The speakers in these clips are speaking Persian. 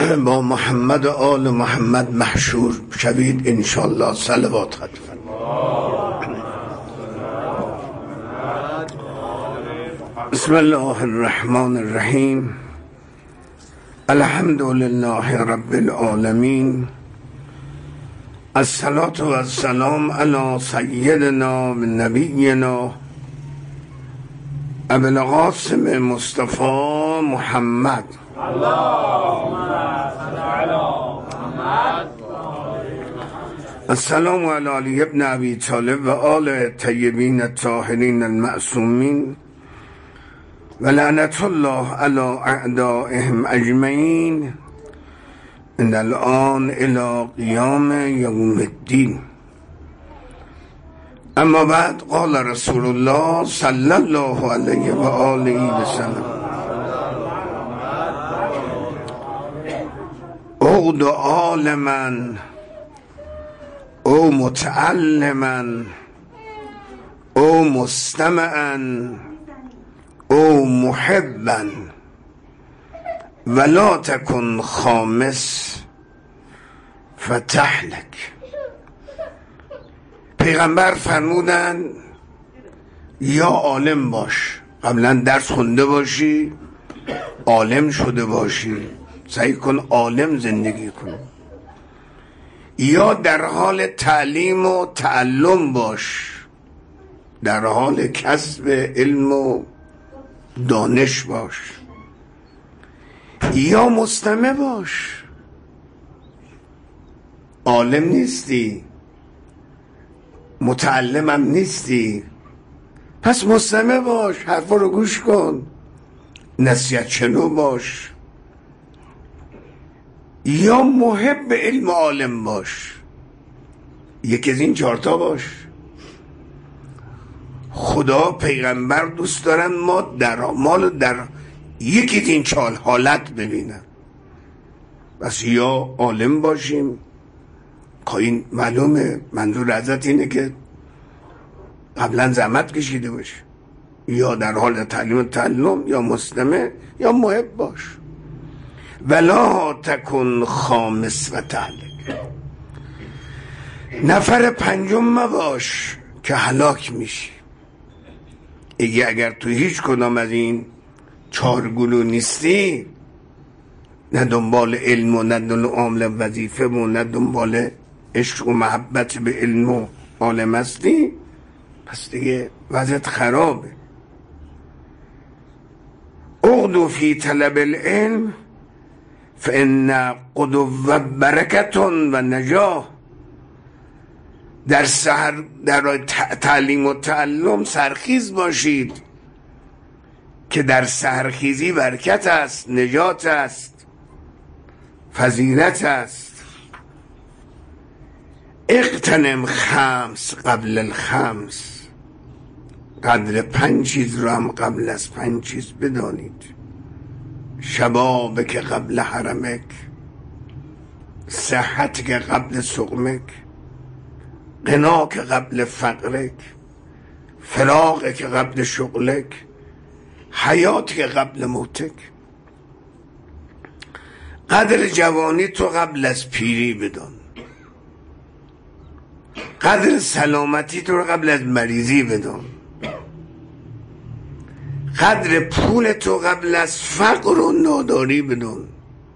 با محمد و آل محمد محشور شوید انشالله. صلوات خواهد فرمود. بسم الله الرحمن الرحیم. الحمد لله رب العالمین. الصلاة و السلام علی سیدنا و نبینا ابو القاسم مصطفی محمد. السلام علی علی ابن ابی طالب و آل طیبین الطاهرین المعصومین و لعنت الله علی اعدائهم اجمعین من الان الی قیام یوم الدین. اما بعد قال رسول الله صلی الله علیه و آله و سلم: اغد عالما او متعلما او مستمعا او محبا ولا تکن خامس فتهلک. پیغمبر فرمودن یا عالم باش، قبلا درس خونده باشی، عالم شده باشی، سعی کن عالم زندگی کن، یا در حال تعلیم و تعلم باش، در حال کسب علم و دانش باش، یا مستمع باش. عالم نیستی، متعلمم نیستی، پس مستمع باش، حرفا رو گوش کن، نصیحت شنو باش، یا محب علم عالم باش. یکی از این چهارتا باش. خدا پیغمبر دوست دارن ما در یکی از این چهار حالت ببینن. بس یا عالم باشیم، این معلومه منظور ازت اینه که قبلا زحمت کشیده باش، یا در حال تعلیم و تعلم، یا مستمع، یا محب باش. ولا تکن خامس و تهلک. نفر پنجم مباش که هلاک میشی. اگر تو هیچ کدام از این چهار گلو نیستی، نه دنبال علم و نه دنبال وظیفه و نه دنبال عشق و محبت به علم و عالم هستی، پس دیگه وضعیت خرابه. اغدو فی طلب العلم فان قدو برکتون و نجاح. در تعلیم و تعلم سرخیز باشید که در سحرخیزی برکت است، نجات است، فضیلت است. اغتنم خمس قبل الخمس. قدر 5 چیز رو هم قبل از 5 چیز بدانید. شبابک قبل حرمک، صحتک قبل سقمک، غناک قبل فقرک، فراغک قبل شغلک، حیاتک قبل موتک. قدر جوانی تو قبل از پیری بدان. قدر سلامتی تو قبل از مریضی بدان. قدر پول تو قبل از فقر و ناداری بدان.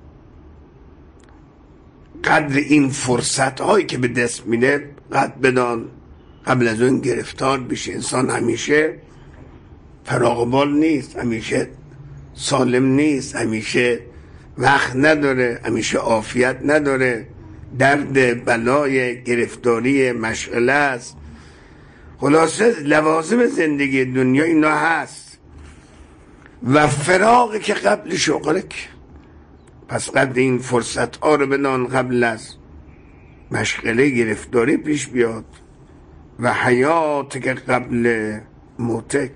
قدر این فرصت هایی که به دست میده قدر بدان قبل از اون گرفتار بشه. انسان همیشه فراغ بال نیست، همیشه سالم نیست، همیشه وقت نداره، همیشه عافیت نداره، درد، بلای، گرفتاری، مشغله است. خلاصه لوازم زندگی دنیا اینا هست. و فراغی که قبل شغلک. پس قدر این فرصت ها رو بدان قبل از مشغله گرفتاری پیش بیاد. و حیات که قبل موتک.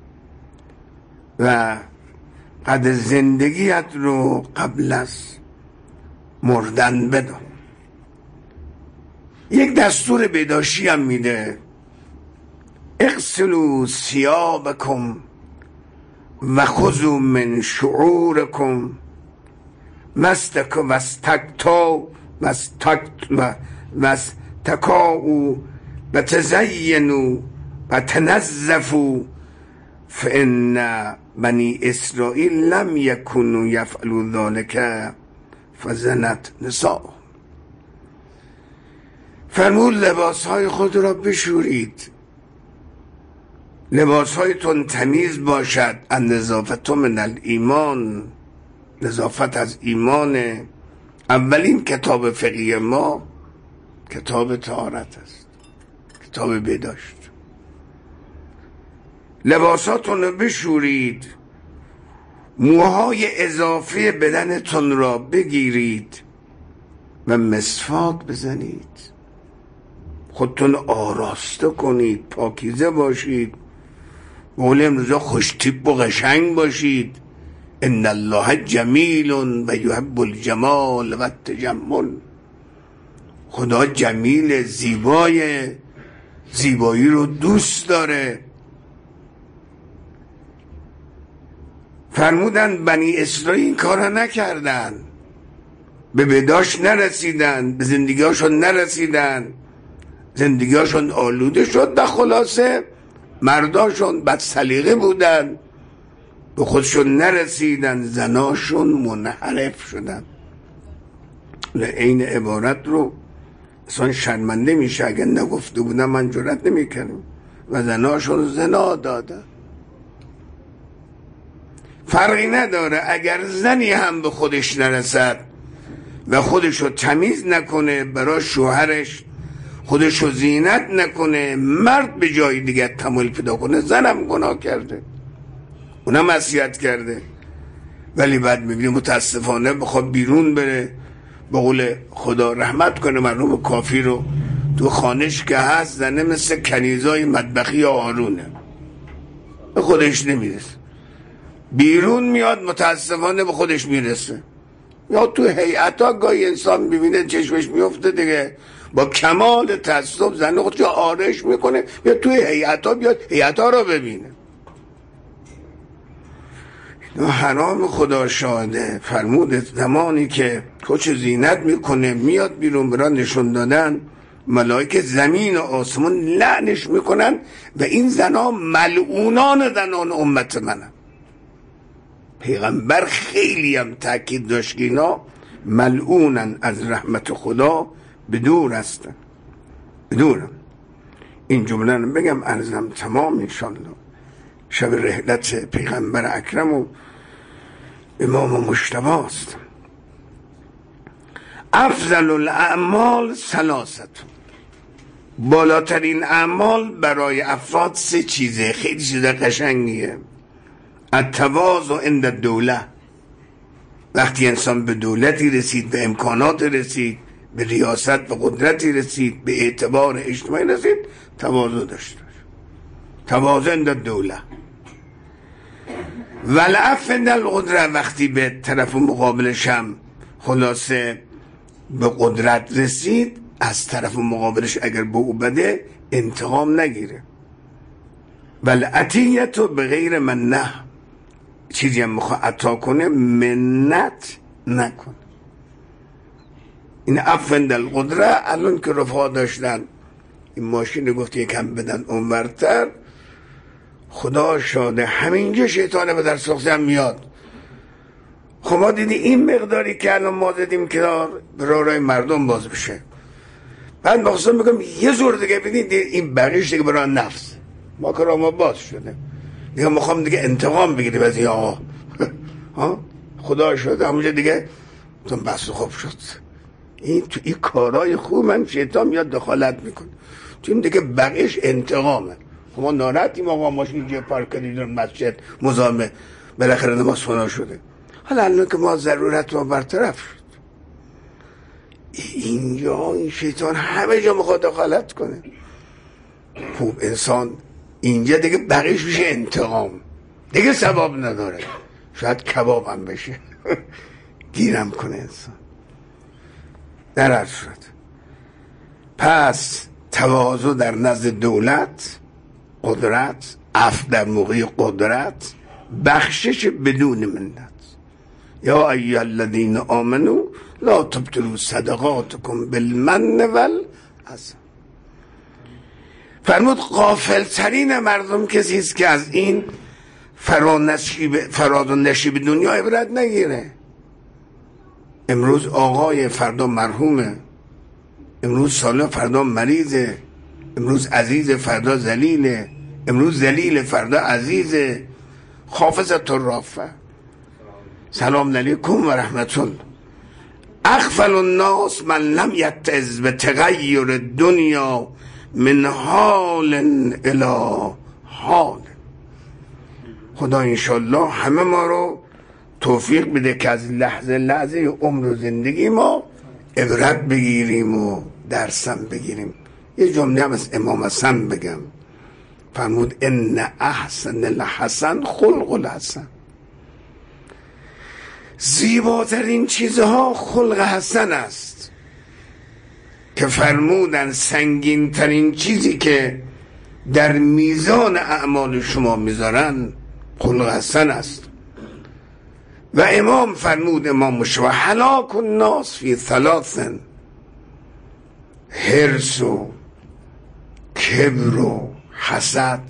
و قدر زندگیت رو قبل از مردن بدان. یک دستور بهداشتی هم میده: اغسلوا ثیابکم و خذوا من شعورکم مستکاو و تزینوا و تنظفوا فإن بنی اسرائیل لم یکنوا یفعلوا ذلک فزنت نساء. فرمود لباسهای خود را بشورید، لباسهایتون تمیز باشد. النظافة من الایمان، نظافت از ایمانه. اولین کتاب فقهی ما کتاب طهارت است، کتاب بهداشت. لباساتون رو بشورید، موهای اضافه بدنتون را بگیرید و مسواک بزنید، خودتون آراسته کنید، پاکیزه باشید، بقول امروزا خوشتیپ و قشنگ باشید. ان الله جمیل و یحب الجمال و التجمل. خدا جمیل، زیبایی رو دوست داره. فرمودن بنی اسرائیل این کارا نکردن، به بهداشت نرسیدن، به زندگیاشون نرسیدن، زندگیاشون آلوده شد. و خلاصه مرداشون بد سلیقه بودن، به خودشون نرسیدن، زناشون منحرف شدن. این عبارت رو اصلا شرمنده میشه، اگر نگفته بودن من جرئت نمیکنم. و زناشون زنا دادن. فرقی نداره اگر زنی هم به خودش نرسد و خودشو تمیز نکنه، برای شوهرش خودشو زینت نکنه، مرد به جای دیگه تمایل پیدا کنه، زنم گناه کرده، اونم معصیت کرده. ولی بعد میبینیم متاسفانه بخواد بیرون بره، به قول خدا رحمت کنه مردم کافی رو، تو خانش که هست زنه مثل کنیزای مطبخی آرونه، به خودش نمیرسه. بیرون میاد متاسفانه به خودش میرسه. یا تو هیئتا گاهی انسان ببینه چشمش میفته دیگه، با کمال تعصب زن خودش آرش میکنه، یا توی هیئتا بیاد هیئتا رو ببینه. حرام خدا شاهده. فرمود زمانی که کچ زینت میکنه میاد بیرون برای نشون دادن، ملائکه زمین و آسمان لعنش میکنن و این زنا ملعونان زنان امت منن. پیغمبر خیلی هم تاکید داشت که اینا ملعونن، از رحمت خدا بدور هستن، بدورم. این جمله رو بگم عرضم تمام انشالله. شب رحلت پیغمبر اکرم و امام مجتبی است. افضل الاعمال ثلاثه، بالاترین اعمال برای افراد سه چیزه، خیلی چیز قشنگیه. التواضع عند الدوله، وقتی انسان به دولتی رسید، به امکانات رسید، به ریاست و قدرتی رسید، به اعتبار اجتماعی رسید، تواضع داشت. تواضع عند الدوله. والعفو عند القدره، وقتی به طرف مقابلش هم خلاصه به قدرت رسید، از طرف مقابلش اگر به او بده انتقام نگیره. والعطیه به غیر منه، چیزی هم میخواه عطا کنه منت نکن. این عفو عند القدره. الان که رفقا داشتن این ماشین گفت یکم بدن اونورتر، خدا شاده همینجا شیطانه به در سخته هم میاد. خب ما دیدی این مقداری که الان ما دیدیم که راه مردم باز بشه، بعد مخصوصا میگم یه زور دیگه بدید این بقیش دیگه برای نفس ما که راه ما باز شده دیگه، میخوام دیگه انتقام بگیریم از این آقا. خدا شده همونجا دیگه بس خوب شد. این تو این کارهای خوب من شیطان میاد دخالت میکنه، تو این دیگه بقیش انتقامه. خب ما ناراحتیم آقا ماشین جه پارک کردیم مسجد مزاحمه، بالاخره نماز فنا شده. حالا الان که ما ضرورت ما برطرف شد، اینجا این شیطان همه جا میخواد دخالت کنه. خوب انسان اینجا دیگه بقیش میشه انتقام، دیگه ثواب نداره، شاید کباب هم بشه. گیرم کنه انسان در شد. پس تواضع در نزد دولت، قدرت، عفو در موقع قدرت، بخشش بدون منت. یا ایها الذین آمنوا لا تبطلوا صدقاتکم بالمن والأذی. فرمود غافل ترین مردم کسی است که از این فراد و نشیب دنیا عبرت نگیره. امروز آقای فردا مرحومه، امروز سالم فردا مریضه، امروز عزیز فردا ذلیله، امروز ذلیل فردا عزیزه. حافظت الرافع. سلام علیکم و رحمت الله. اغفل الناس من لم یتعظ به تغییر دنیا من حال الی حال. خدا انشالله همه ما رو توفیق بده که از لحظه لحظه عمر و زندگی ما عبرت بگیریم و درسم بگیریم. یه جمله هم از امام حسن بگم، فرمود ان احسن الحسن خلق الحسن. زیباترین چیزها خلق حسن است، که فرمودن سنگین ترین چیزی که در میزان اعمال شما میذارن خلق حسن است. و امام فرمود، امام مشوع، هلاک الناس فی ثلاث: حرص و کبر و حسد.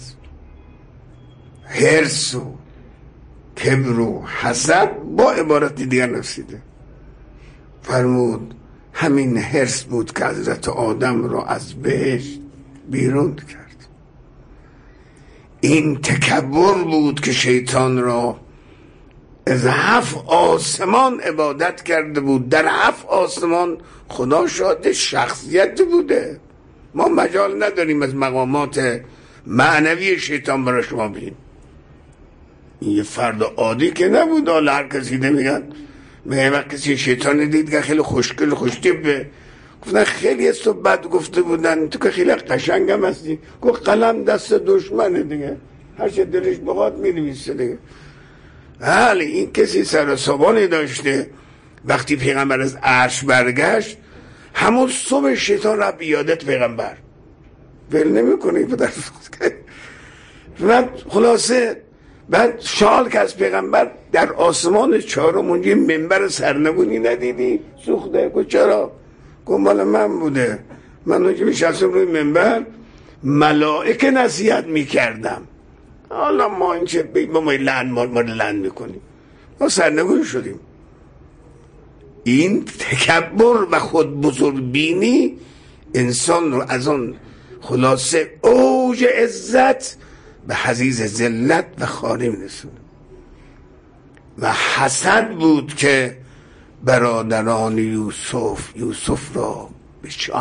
حرص و کبر و حسد با عبارت دیگر نفسیده. فرمود همین حرص بود که حضرت آدم را از بهشت بیرون کرد. این تکبر بود که شیطان را از 7 آسمان عبادت کرده بود. در 7 آسمان خدا شاهد شخصیت بوده. ما مجال نداریم از مقامات معنوی شیطان برای شما بگیم. این یه فرد عادی که نبود. حالا هر کسی نمیگن میگه وقت کسی شیطان دید که خیلی خوشگل خوشتیبه، گفتن خیلی از تو بد گفته بودن، تو که خیلی قشنگ هم هستی. گفت قلم دست دشمنه دیگه، هر چه دلش بخواد می‌نویسه دیگه. بله این کسی سر و سامانی داشته. وقتی پیغمبر از عرش برگشت همون صبح شیطان را بیادت پیغمبر ول نمی‌کنه. بعد خلاصه بعد شال که از پیغمبر در آسمان 4 اونجا منبر سرنگونی ندیدی سوخته؟ گفت چرا؟ گفت مال من بوده، من اونجا میشستم روی منبر ملائکه نصیحت میکردم. حالا ما این چه بگیم، ما لعن میکنیم، ما سرنگون شدیم. این تکبر و خود بزرگ بینی انسان رو از آن خلاصه اوج عزت به حضیض ذلت و خاری میرسونه. و حسد بود که برادران یوسف را به چاه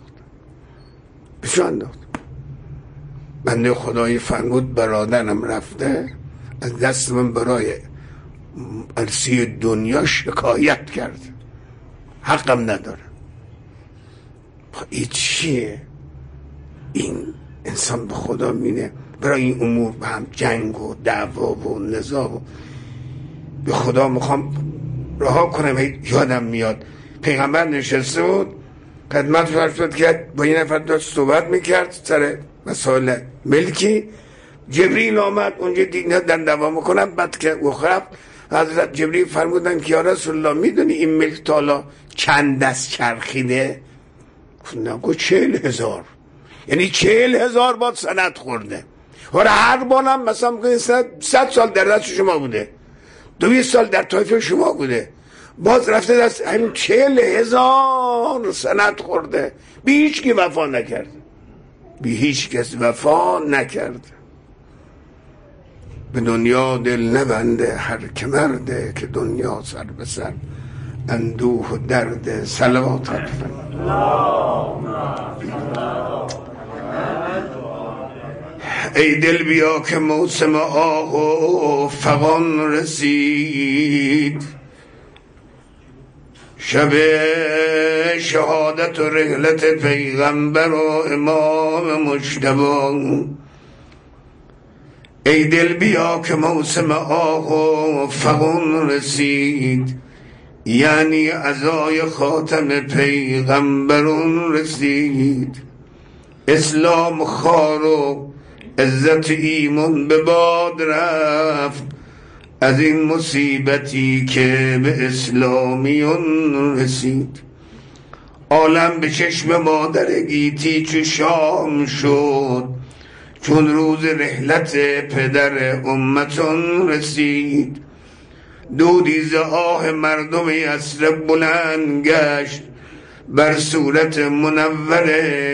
انداخت. بنده خدای فرمود برادرم رفته از دست من برای عرصه دنیا شکایت کرد، حقم نداره. این چیه؟ این انسان به خدا مینه برای این امور به هم جنگ و دعوا و نزاع و به خدا میخوام رها کنم. یادم میاد پیغمبر نشسته بود خدمت فرمود که با این نفر داشت صحبت میکرد سر مسائل ملکی. جبریل آمد اونجا دیگه در دعوا میکنن. بعد که اخرف حضرت جبریل فرمودن که یا رسول الله میدونی این ملک تا چند دست چرخیده؟ گفت 40,000. یعنی 40,000 بار سند خورده. هر بارم مثلا 100 سال در دست شما بوده، 200 سال در طایفه شما بوده، باز رفته دست همین 40,000 سند خورده. بی هیچ کی وفا نکرد، بی هیچ کس وفا نکرد. به دنیا دل نبنده هر که مرده، که دنیا سر به سر اندوه و درد. صلوات ای دل بیا که موسم آه و فغان رسید، شب شهادت و رحلت پیغمبر و امام مجتبی. ای دل بیا که موسم آه و فغان رسید، یعنی عزای خاتم پیغمبرون رسید. اسلام خار و عزت ایمان به باد رفت، از این مصیبتی که به اسلامیون رسید. عالم به چشم مادر گیتی چو شام شد، چون روز رحلت پدر امتون رسید. دودی ز آه مردم یثرب بلند گشت، بر صورت منور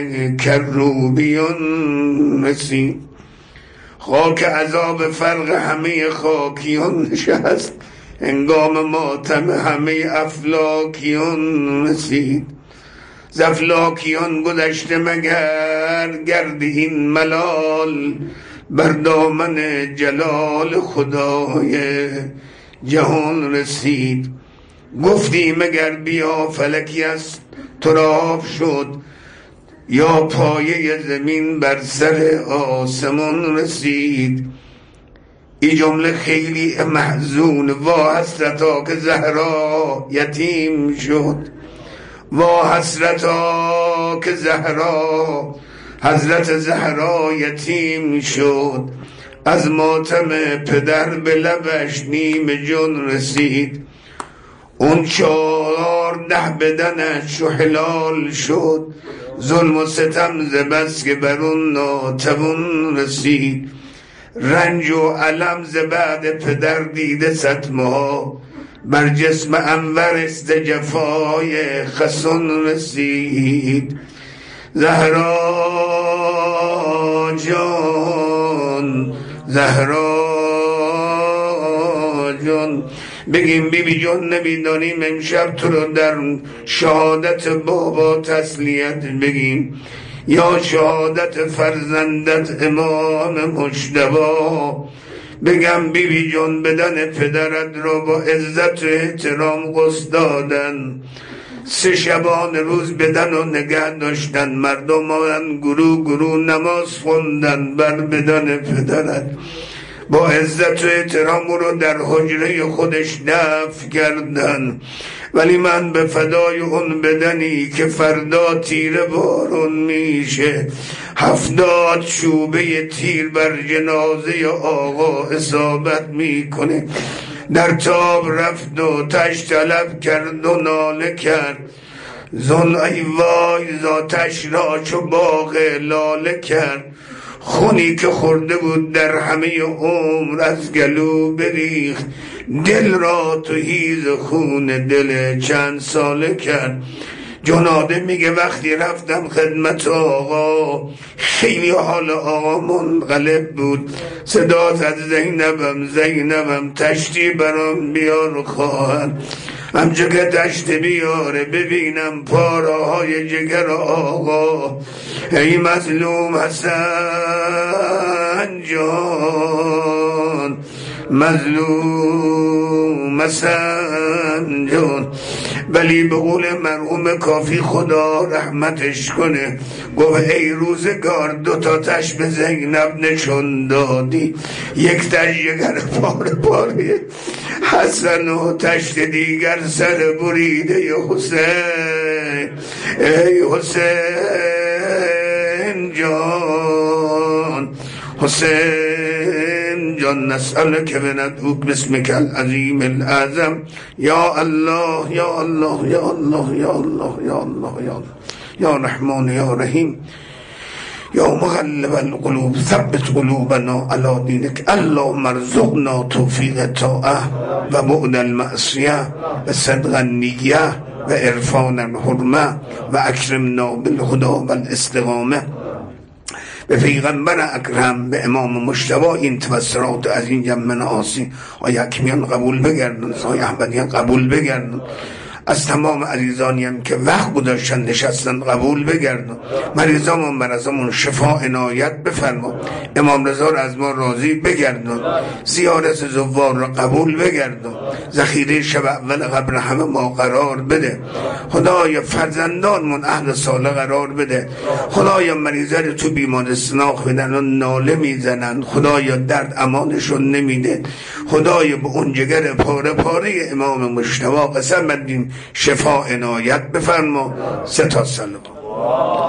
کروبیون رسید. خاک عذاب فرق همه خاکیان نشست، هنگام ماتم همه افلاکیان رسید. ز افلاکیان گذشته مگر گرد این ملال، بر دامن جلال خدای جهان رسید. گفتی مگر بیا فلکی است تراب شد، یا پایه زمین بر سر آسمان رسید. این جمله خیلی محزون، وا حسرتا که زهرا یتیم شد، وا حسرتا که زهرا حضرت زهرا یتیم شد. از ماتم پدر به لبش نیم جان رسید. اون 14 بدنش چو حلال شد، ظلم و ستم ز بس که بر اون ناتوان رسید. رنج و علم ز بعد پدر دیده صدمه ها، بر جسم انور است جفای خسان رسید. زهرا جان زهرا جان، بگیم بی جان نمیدانیم امشب تو رو در شهادت بابا تسلیت بگیم، یا شهادت فرزندت امام مجتبی. بگم بی جان بدن پدرت را با عزت و احترام غسل دادن، 3 شبان روز بدن و نگه داشتن، مردم آمدن گروه نماز خوندن بر بدن پدرت. با عزت و احترام او رو در حجره خودش دفن کردن. ولی من به فدای اون بدنی که فردا تیر بارون میشه، 70 چوبه تیر بر جنازه آقا اصابت میکنه. در تاب رفت و تش طلب کرد و ناله کرد، زن ای وای ذاتش را چو باغ لاله کرد. خونی که خورده بود در همه عمر از گلو بریخت، دل را تو هیز خون دل چند ساله کرد. جناده میگه وقتی رفتم خدمت آقا، خیلی حال آقا منقلب بود. صدا زد زینبم تشتی برام بیار خواهر. همچه که تشت بیاره ببینم پاراهای جگر آقا. ای مظلوم حسن جان، مظلوم حسن جان. ولی به قول مرحوم کافی خدا رحمتش کنه، گفت ای روزگار 2 تا تش به زینب نشون دادی، 1 تش جگر پاره حسن و تشت دیگر سر بریده حسین. ای حسین جان، حسین جان، نسأل که بندعوک بسمک العظیم الاعظم. یا الله یا الله یا الله یا الله یا الله یا الله یا رحمان یا رحیم یا مغلب القلوب ثبت قلوبنا علی دینک. اللهم ارزقنا توفیق طاعه و بعد المعصیه و صدق النیه و عرفان الحرمه و اکرمنا بالهدى و الاستقامه. به پیغمبر اکرم، به امام مجتبی این تبصرات از این جمع ناسی و یکمیان قبول بگردن، سای احمدیان قبول بگردن، از تمام عزیزانی هم که وقت گذاشتن نشستن قبول بگردن. مریضامون مرضامون شفا عنایت بفرما. امام رضا رو از ما راضی بگردن. زیارت زوار رو قبول بگردن. ذخیره شب اول قبر همه ما قرار بده. خدایا فرزندانمون اهل صالح قرار بده. خدایا مریضا رو تو بیمارستان آخیدن و ناله میزنن، خدایا درد امانشون نمیده. خدایا به اون جگر پاره پاره امام مجتبی قسم بدیم شفا عنایت بفرما. 3 تا سلام.